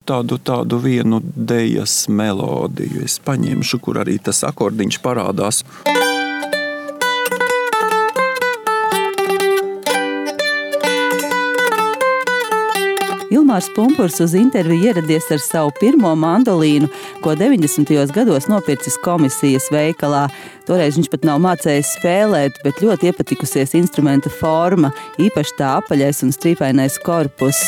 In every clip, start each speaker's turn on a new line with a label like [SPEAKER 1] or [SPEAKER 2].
[SPEAKER 1] tādu vienu dejas melodiju. Es paņemšu, kur arī tas akordiņš parādās.
[SPEAKER 2] Ilmārs Pumpurs uz interviju ieradies ar savu pirmo mandolīnu, ko 90. gados nopircis komisijas veikalā. Toreiz viņš pat nav mācējis spēlēt, bet ļoti iepatikusies instrumenta forma, īpaši tā apaļais un strīpainais korpuss.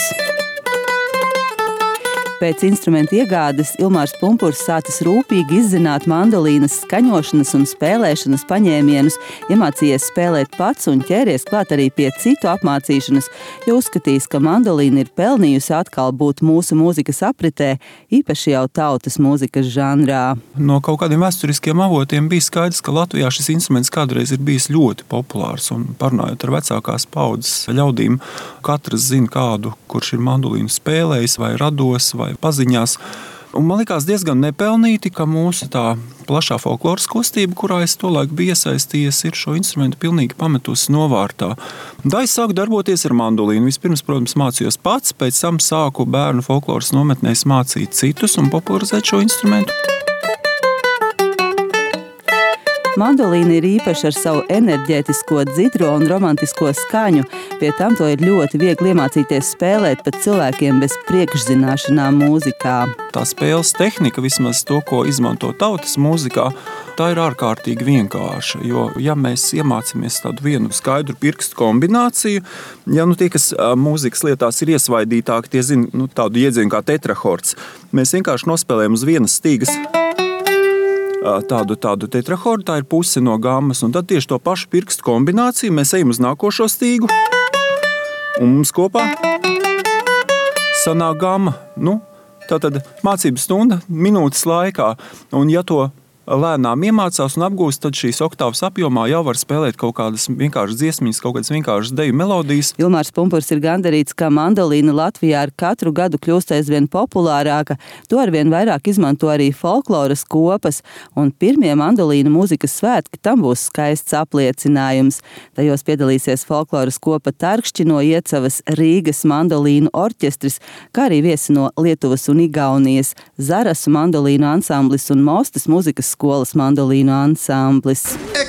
[SPEAKER 2] Pēc instrumenta iegādes Ilmārs Pumpurs sācis rūpīgi izzināt mandolīnas skaņošanas un spēlēšanas paņēmienus, iemācījies spēlēt pats un ķēries klāt arī pie citu apmācīšanas, jo uzskatījis, ka mandolīna ir pelnījusi atkal būt mūsu mūzikas apritē, īpaši jau tautas mūzikas žanrā.
[SPEAKER 1] No kaut kādiem vēsturiskiem avotiem bija skaidrs, ka Latvijā šis instruments kādreiz ir bijis ļoti populārs, un parunājot ar vecākās paudzes ļaudīm, katrs zina kādu, kurš ir mandolīnu spēlējis vai rados vai paziņās. Un man likās diezgan nepelnīti, ka mūsu tā plašā folkloras kustība, kurā es tolaik biju iesaistījies, ir šo instrumentu pilnīgi pametusi novārtā. Tā es sāku darboties ar mandolīnu. Vispirms, protams, mācījos pats, pēc tam sāku bērnu folkloras nometnēs mācīt citus un popularizēt šo instrumentu.
[SPEAKER 2] Mandolīna ir īpaša ar savu enerģētisko, dzidro un romantisko skaņu. Pie tam to ir ļoti viegli iemācīties spēlēt pat cilvēkiem bez priekšzināšanām mūzikā.
[SPEAKER 1] Tā spēles tehnika, vismaz to, ko izmanto tautas mūzikā, tā ir ārkārtīgi vienkārša. Jo, ja mēs iemācāmies tādu vienu skaidru pirkstu kombināciju, ja tie, kas mūzikas lietās ir iesvaidītāki, tie zina tādu iedzienu kā tetrahords. Mēs vienkārši nospēlējam uz vienas stīgas tādu tetrahordu, tā ir puse no gammas, un tad tieši to pašu pirkstu kombināciju mēs ejam uz nākošo stīgu, un mums kopā sanāk gamma. Tātad mācības stunda minūtes laikā, un ja to lēnām iemācās un apgūst, tad šīs oktavas apjomā jau var spēlēt kaut kādas vienkāršas dziesmiņas, kaut kādas vienkāršas deju melodijas.
[SPEAKER 2] Ilmārs Pumpurs ir gandarīts, ka mandolīna Latvijā ar katru gadu kļūst aizvien populārāka. To arvien vairāk izmanto arī folkloras kopas, un pirmie mandolīna mūzikas svētki tam būs skaists apliecinājums. Tajos piedalīsies folkloras kopa Tarkšķi no Iecavas, Rīgas mandolīnu orķestris, kā arī viesi no Lietuvas un Igaunijas, Zarasu mandolīnu ansamblis un Mostas mūzikas skolas mandolīnu ansamblis.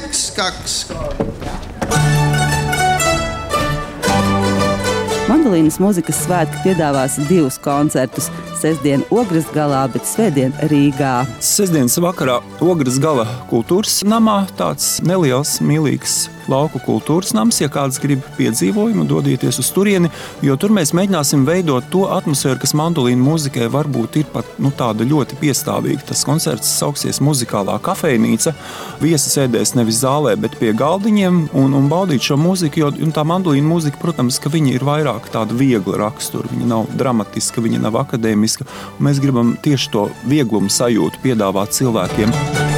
[SPEAKER 2] Mandolīnas mūzikas svētki piedāvās 2 koncertus. Sestdien Ogres galā, bet svētdien Rīgā.
[SPEAKER 1] Sestdienas vakarā Ogres gala kultūras namā, tāds neliels, mīlīgs lauku kultūras nams. Ja kāds grib piedzīvojumu, dodieties uz turieni, jo tur mēs mēģināsim veidot to atmosfēru, kas mandolīnu mūzikai varbūt ir pat tāda ļoti piestāvīga. Tas koncerts sauksies Muzikālā kafejnīca. Viesi sēdēs nevis zālē, bet pie galdiņiem un baudīt šo mūziku, jo tā mandolīnu mūzika, protams, ka viņa ir vairāk tāda viegla rakstura. Viņa nav dramatiska, viņa nav akadēmiska. Mēs gribam tieši to vieglumu sajūtu piedāvāt cilvēkiem.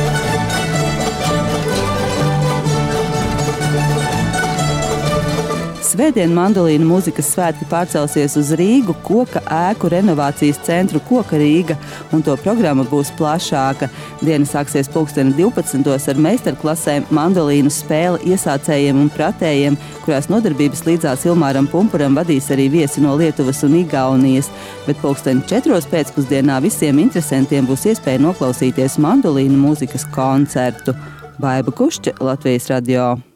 [SPEAKER 2] Svētdien mandolīnu mūzikas svētki pārcelsies uz Rīgu Koka ēku renovācijas centru Koka Rīga, un to programma būs plašāka. Diena sāksies 12:00 ar meistarklasēm, mandolīnu spēle iesācējiem un pratējiem, kurās nodarbības līdzās Ilmāram Pumpuram vadīs arī viesi no Lietuvas un Igaunijas, bet 4:00 pēcpusdienā visiem interesantiem būs iespēja noklausīties mandolīnu mūzikas koncertu. Baiba Kušķa, Latvijas radio.